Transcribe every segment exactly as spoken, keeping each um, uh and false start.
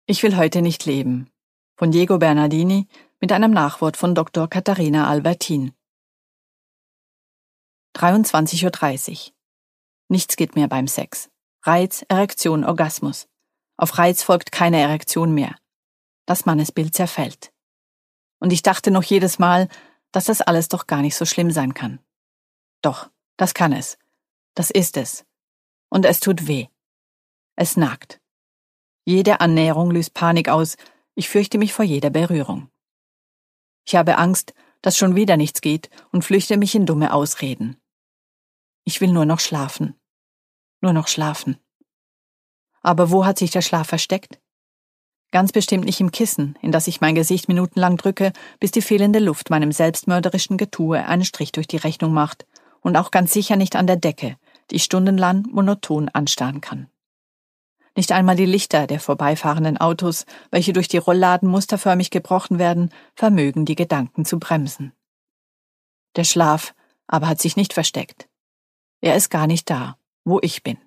Ich will heute nicht leben von Diego Bernardini mit einem Nachwort von Doktor Katharina Albertin. dreiundzwanzig Uhr dreißig. Nichts geht mehr beim Sex. Reiz, Erektion, Orgasmus. Auf Reiz folgt keine Erektion mehr. Das Mannesbild zerfällt. Und ich dachte noch jedes Mal, dass das alles doch gar nicht so schlimm sein kann. Doch, das kann es. Das ist es. Und es tut weh. Es nagt. Jede Annäherung löst Panik aus. Ich fürchte mich vor jeder Berührung. Ich habe Angst, dass schon wieder nichts geht und flüchte mich in dumme Ausreden. Ich will nur noch schlafen. Nur noch schlafen. Aber wo hat sich der Schlaf versteckt? Ganz bestimmt nicht im Kissen, in das ich mein Gesicht minutenlang drücke, bis die fehlende Luft meinem selbstmörderischen Getue einen Strich durch die Rechnung macht, und auch ganz sicher nicht an der Decke, die ich stundenlang monoton anstarren kann. Nicht einmal die Lichter der vorbeifahrenden Autos, welche durch die Rollladen musterförmig gebrochen werden, vermögen die Gedanken zu bremsen. Der Schlaf aber hat sich nicht versteckt. Er ist gar nicht da, wo ich bin.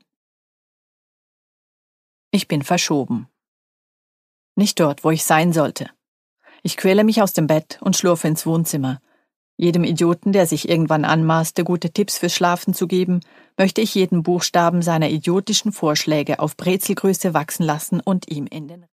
Ich bin verschoben. Nicht dort, wo ich sein sollte. Ich quäle mich aus dem Bett und schlurfe ins Wohnzimmer. Jedem Idioten, der sich irgendwann anmaßte, gute Tipps fürs Schlafen zu geben, möchte ich jeden Buchstaben seiner idiotischen Vorschläge auf Brezelgröße wachsen lassen und ihm in den